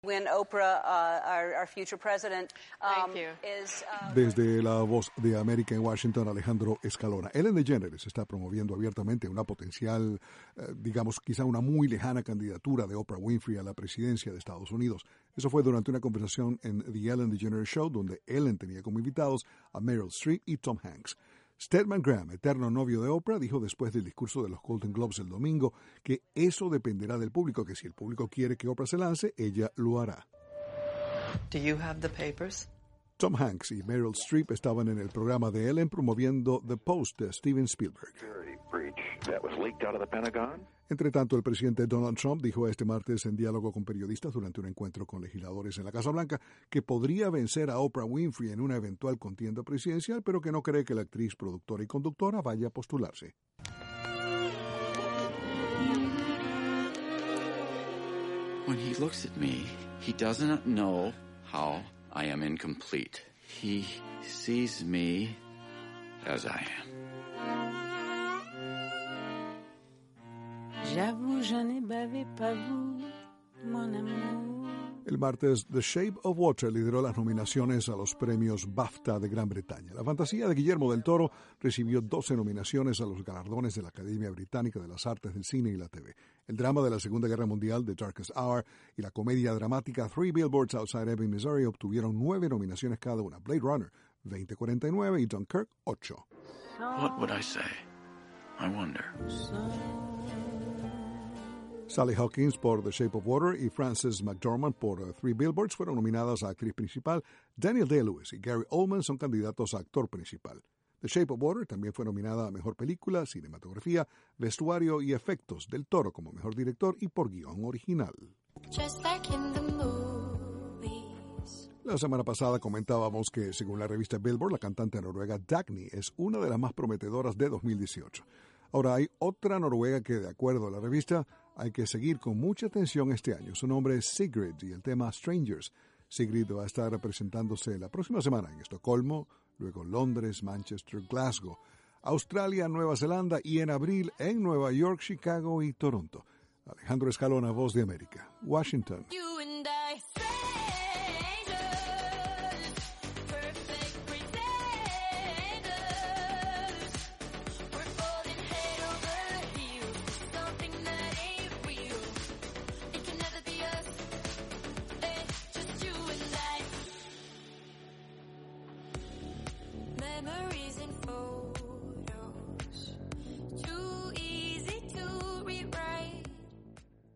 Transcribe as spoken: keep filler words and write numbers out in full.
When Oprah, uh, our, our future president, um, is, uh... Desde la Voz de América en Washington, Alejandro Escalona. Ellen DeGeneres está promoviendo abiertamente una potencial, eh, digamos, quizá una muy lejana candidatura de Oprah Winfrey a la presidencia de Estados Unidos. Eso fue durante una conversación en The Ellen DeGeneres Show, donde Ellen tenía como invitados a Meryl Streep y Tom Hanks. Stedman Graham, eterno novio de Oprah, dijo después del discurso de los Golden Globes el domingo que eso dependerá del público, que si el público quiere que Oprah se lance, ella lo hará. Do you have the papers? Tom Hanks y Meryl Streep estaban en el programa de Ellen promoviendo The Post de Steven Spielberg. Entre tanto, el presidente Donald Trump dijo este martes en diálogo con periodistas durante un encuentro con legisladores en la Casa Blanca que podría vencer a Oprah Winfrey en una eventual contienda presidencial, pero que no cree que la actriz, productora y conductora vaya a postularse. When he looks at me, he doesn't know how I am incomplete. He sees me as I am. J'avoue, je n'ai bavé pas vous, mon amour. El martes, The Shape of Water lideró las nominaciones a los premios BAFTA de Gran Bretaña. La fantasía de Guillermo del Toro recibió doce nominaciones a los galardones de la Academia Británica de las Artes del Cine y la T V. El drama de la Segunda Guerra Mundial, The Darkest Hour, y la comedia dramática Three Billboards Outside Ebbing, Missouri, obtuvieron nueve nominaciones cada una. Blade Runner, veinte cuarenta y nueve, y Dunkirk, ocho. What would I say? I wonder. Sally Hawkins por The Shape of Water y Frances McDormand por uh, Three Billboards fueron nominadas a actriz principal. Daniel Day-Lewis y Gary Oldman son candidatos a actor principal. The Shape of Water también fue nominada a Mejor Película, Cinematografía, Vestuario y Efectos, del Toro como Mejor Director y por Guión Original. Just like in the movies. La semana pasada comentábamos que, según la revista Billboard, la cantante noruega Dagny es una de las más prometedoras de dos mil dieciocho. Ahora, hay otra noruega que, de acuerdo a la revista, hay que seguir con mucha atención este año. Su nombre es Sigrid y el tema Strangers. Sigrid va a estar representándose la próxima semana en Estocolmo, luego Londres, Manchester, Glasgow, Australia, Nueva Zelanda y en abril en Nueva York, Chicago y Toronto. Alejandro Escalona, Voz de América, Washington.